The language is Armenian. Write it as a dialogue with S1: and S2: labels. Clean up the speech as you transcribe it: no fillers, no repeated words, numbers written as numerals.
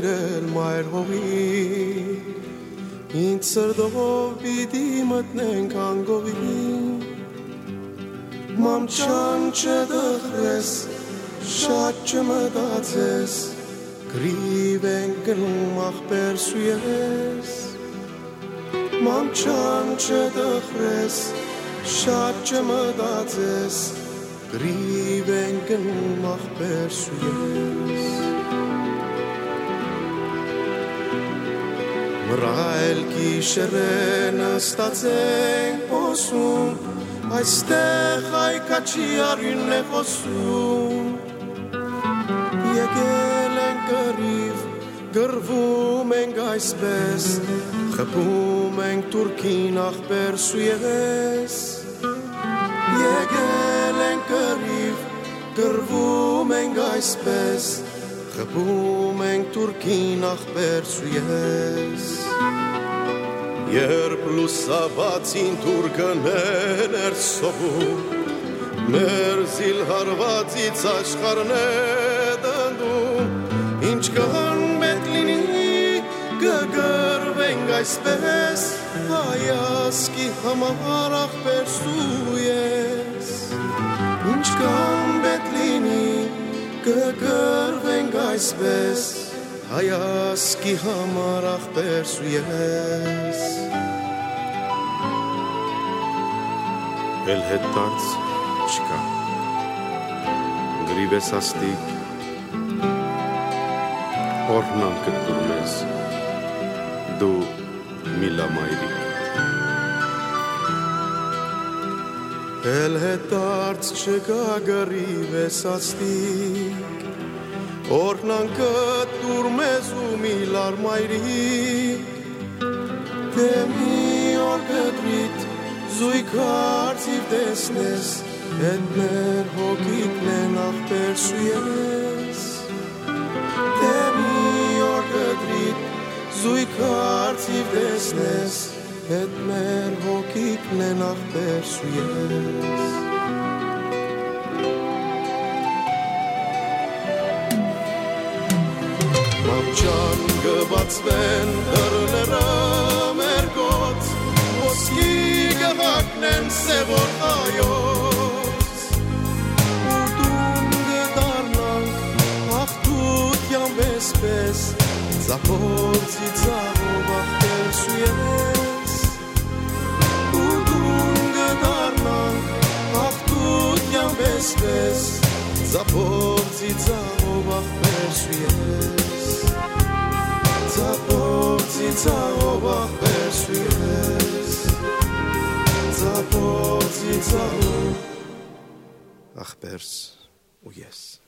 S1: սիրել մայր հողի, ինձ սրդով պիտի մտնենք անգողին, մամ չան չդխրես, շատ չմտածես, գրիվ ենք գնում աղբերս ու ես, մամ չան չդխրես, շատ չմտածես, գրիվ ենք գնում աղբերս ու ես, մռայլ գիշերենը ստացենք պոսում, այստեղ հայքաչի արյունն է խոսում, եկել ենք գրիվ, գրվում ենք այսպես, խփում ենք Թուրքին աղբերս ու ես, եկել ենք գրիվ, գրվում ենք այսպես, խփում ենք Թուրքին աղբերս ու ես, երբ լուսաբացին թուրքն էր սովում, մեր զիլհարվածից աշխարհն է դնդում, ինչ կհանբետ լինի, կգրվենք այսպես, հայասկի համար աղբերս ու ես, ինչ կհանբետ լինի, կգրվենք այսպես, հայասկի համար աղբերս ու ես, էլ հետ տարց չկա, գրիվ ես աստիկ, օրհնան կտուր մեզ, դու միլա մայրիկ, էլ հետ տարց չկա, գրիվ ես աստիկ, օրհնան կտուր մեզ ու միլար մայրիկ, թե մի օր կտրիտ, զույգ արծիվ տեսնես, հետ մեր հոգիքն են աղբերս ու ես, թե մի օր կտրիտ, զույգ արծիվ տեսնես, հետ մեր հոգիքն են աղբերս ու ես, մամ չան կբացվեն դռները մեր գոց, ոսկի գվակնեն սևոր հայոց, ու դուն գդարնանք աղթության վեսպես, ծապոցի ծաղով աղբերս ու ես, ու դուն գդարնանք աղթության վեսպես, ծապոցի ծաղով աղբերս ու ես, ծապոցի ծաղով աղբերս ու ես, ծապոցի ծաղով աղբերս ու ես.